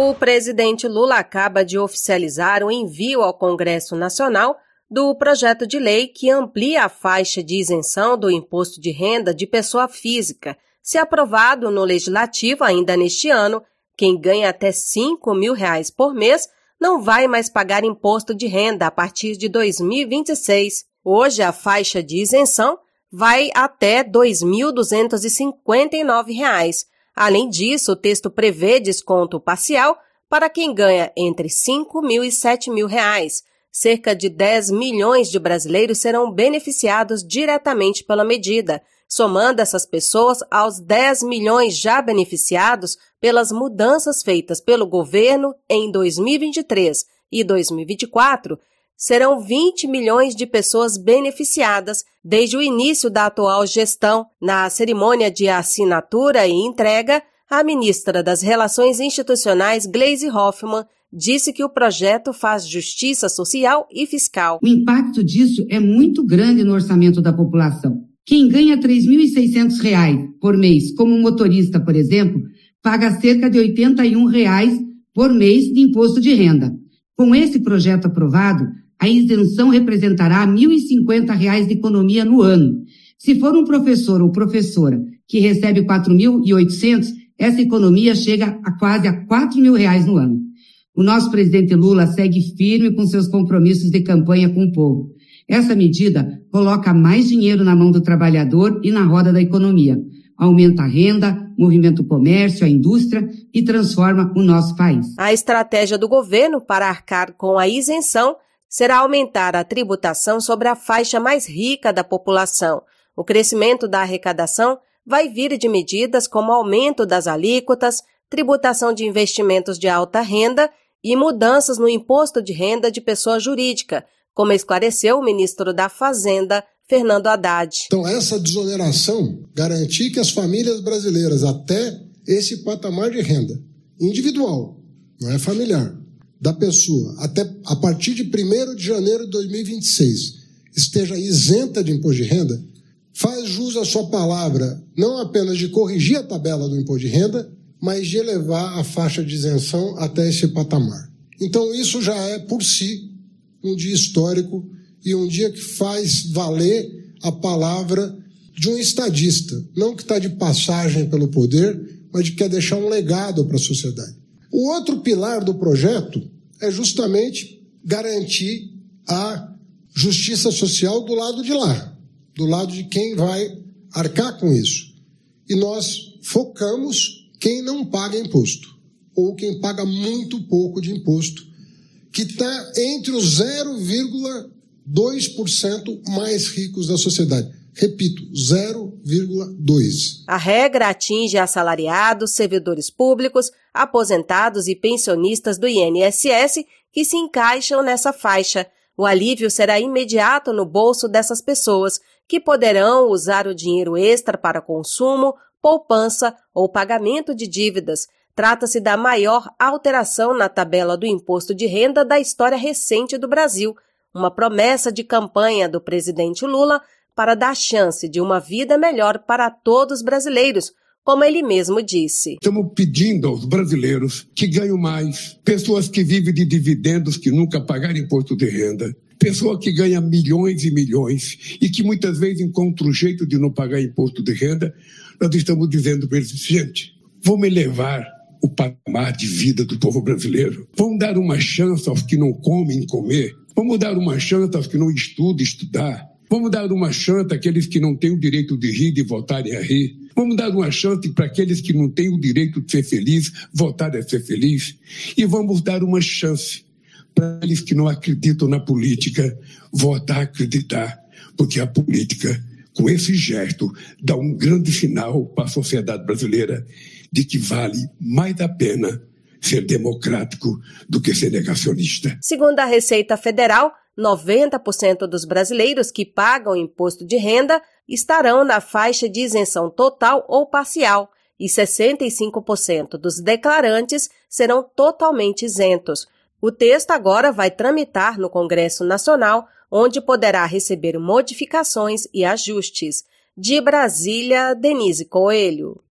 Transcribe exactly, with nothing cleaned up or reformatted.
O presidente Lula acaba de oficializar o envio ao Congresso Nacional do projeto de lei que amplia a faixa de isenção do imposto de renda de pessoa física. Se aprovado no Legislativo ainda neste ano, quem ganha até cinco mil reais por mês não vai mais pagar imposto de renda a partir de dois mil e vinte e seis. Hoje, a faixa de isenção vai até dois mil duzentos e cinquenta e nove reais. Além disso, o texto prevê desconto parcial para quem ganha entre cinco mil e sete mil reais. Cerca de dez milhões de brasileiros serão beneficiados diretamente pela medida, somando essas pessoas aos dez milhões já beneficiados pelas mudanças feitas pelo governo em dois mil e vinte e três e dois mil e vinte e quatro, serão vinte milhões de pessoas beneficiadas desde o início da atual gestão. Na cerimônia de assinatura e entrega, a ministra das Relações Institucionais, Gleisi Hoffmann, disse que o projeto faz justiça social e fiscal. O impacto disso é muito grande no orçamento da população. Quem ganha três mil e seiscentos reais por mês, como motorista, por exemplo, paga cerca de oitenta e um reais por mês de imposto de renda. Com esse projeto aprovado, a isenção representará mil e cinquenta reais de economia no ano. Se for um professor ou professora que recebe quatro mil e oitocentos, essa economia chega a quase a quatro mil reais no ano. O nosso presidente Lula segue firme com seus compromissos de campanha com o povo. Essa medida coloca mais dinheiro na mão do trabalhador e na roda da economia. Aumenta a renda, movimenta o comércio, a indústria e transforma o nosso país. A estratégia do governo para arcar com a isenção será aumentar a tributação sobre a faixa mais rica da população. O crescimento da arrecadação vai vir de medidas como aumento das alíquotas, tributação de investimentos de alta renda e mudanças no imposto de renda de pessoa jurídica, como esclareceu o ministro da Fazenda, Fernando Haddad. Então, essa desoneração garantir que as famílias brasileiras, até esse patamar de renda individual, não é familiar, da pessoa, até a partir de primeiro de janeiro de dois mil e vinte e seis, esteja isenta de imposto de renda, faz jus à sua palavra, não apenas de corrigir a tabela do imposto de renda, mas de elevar a faixa de isenção até esse patamar. Então, isso já é, por si, um dia histórico e um dia que faz valer a palavra de um estadista, não que está de passagem pelo poder, mas de que quer deixar um legado para a sociedade. O outro pilar do projeto é justamente garantir a justiça social do lado de lá, do lado de quem vai arcar com isso. E nós focamos quem não paga imposto, ou quem paga muito pouco de imposto, que está entre os zero vírgula dois por cento mais ricos da sociedade. Repito, zero vírgula dois por cento. A regra atinge assalariados, servidores públicos, aposentados e pensionistas do I N S S que se encaixam nessa faixa. O alívio será imediato no bolso dessas pessoas, que poderão usar o dinheiro extra para consumo, poupança ou pagamento de dívidas. Trata-se da maior alteração na tabela do imposto de renda da história recente do Brasil, uma promessa de campanha do presidente Lula para dar chance de uma vida melhor para todos os brasileiros, como ele mesmo disse. Estamos pedindo aos brasileiros que ganham mais, pessoas que vivem de dividendos que nunca pagaram imposto de renda, pessoa que ganha milhões e milhões e que muitas vezes encontra um jeito de não pagar imposto de renda. Nós estamos dizendo para eles, gente, vamos elevar o patamar de vida do povo brasileiro. Vamos dar uma chance aos que não comem comer. Vamos dar uma chance aos que não estudam estudar. Vamos dar uma chance àqueles que não têm o direito de rir e voltarem a rir. Vamos dar uma chance para aqueles que não têm o direito de ser feliz, voltarem a ser feliz. E vamos dar uma chance para aqueles que não acreditam na política, voltar a acreditar. Porque a política, com esse gesto, dá um grande sinal para a sociedade brasileira de que vale mais a pena ser democrático do que ser negacionista. Segundo a Receita Federal, noventa por cento dos brasileiros que pagam imposto de renda estarão na faixa de isenção total ou parcial e sessenta e cinco por cento dos declarantes serão totalmente isentos. O texto agora vai tramitar no Congresso Nacional, onde poderá receber modificações e ajustes. De Brasília, Denise Coelho.